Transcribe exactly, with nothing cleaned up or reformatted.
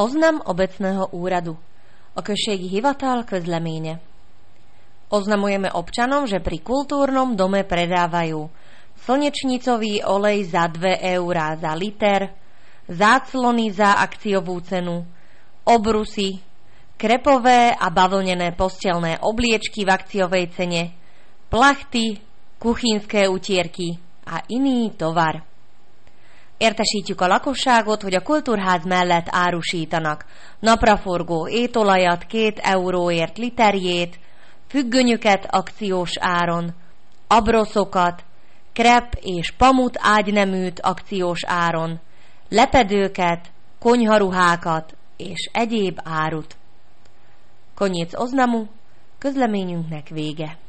Oznam obecného úradu. O községi hivatal közleménye. Oznamujeme občanom, že pri kultúrnom dome predávajú slnečnicový olej za dve eurá za liter, záclony za akciovú cenu, obrusy, krepové a bavlnené postelné obliečky v akciovej cene, plachty, kuchynské utierky a iný tovar. Értesítjük a lakosságot, hogy a kultúrház mellett árusítanak napraforgó étolajat két euróért literjét, függönyöket akciós áron, abroszokat, krep és pamut ágyneműt akciós áron, lepedőket, konyharuhákat és egyéb árut. Koniec oznamu, közleményünknek vége.